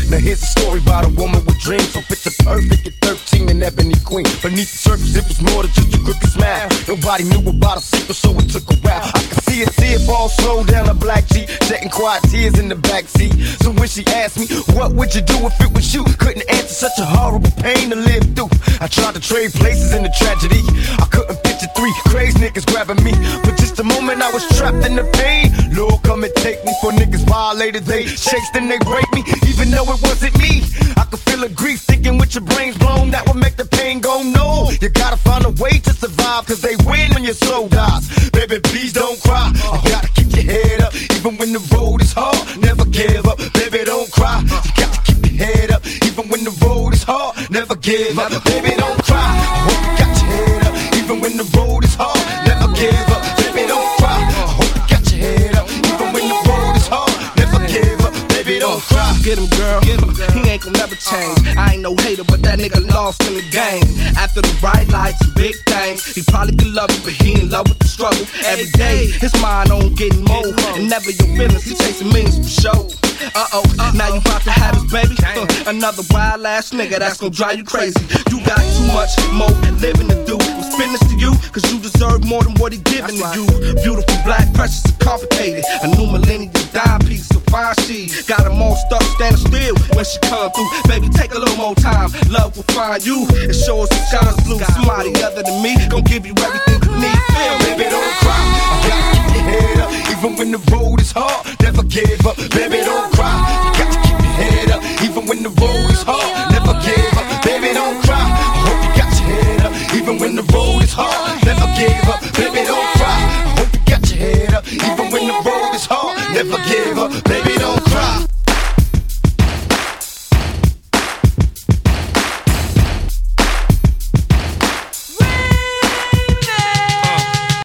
Now here's a story about a woman with dreams, so picture perfect at 13, an ebony queen. Beneath the surface, it was more than just a crooked smile. Nobody knew about a secret, so it took a while. I could see a tear fall slow down a black cheek, shedding quiet tears in the backseat. So when she asked me, what would you do if it was you? Couldn't answer, such a horrible pain to live through. I tried to trade places in the tragedy. I couldn't picture three crazy niggas grabbing me. For just a moment I was trapped in the pain. Lord, come and take me. For niggas violated, they chased and they raped me. Even though it wasn't me, I could feel the grief thinking with your brains blown. That would make the pain go no. You gotta find a way to survive, cause they win when your soul dies. Baby, please don't cry. You gotta keep your head up, even when the road is hard. Never give up, baby, don't cry. You got to keep your head up, even when the road is hard. Never give up, baby, don't cry. I hope you got your head up, even when the road is hard. Never give up, baby, don't cry. I hope you got your head up, even when the road is hard. Never give up, baby, don't cry. Get him, girl. He ain't gon' never change. I ain't no hater, but that nigga lost in the game. After the bright lights and big things, he probably could love you, but he in love with the struggle. Every day, his mind on getting more. And never your business, he chasing millions for show. Now you about to have his baby. Another wild ass nigga that's gon' drive you crazy. You got too much more living to do. I'm spin this to you, cause you deserve more than what he giving to you. Beautiful, black, precious, and complicated. A new millennium dime piece, so fine she got them all stuck standing still when she come through. Baby, take a little more time. Love will find you and show us the sky's blue. Somebody other than me gon' give you everything you need. Feel, baby, don't cry. You gotta keep your head up, even when the road is hard. Never give up, baby, don't cry.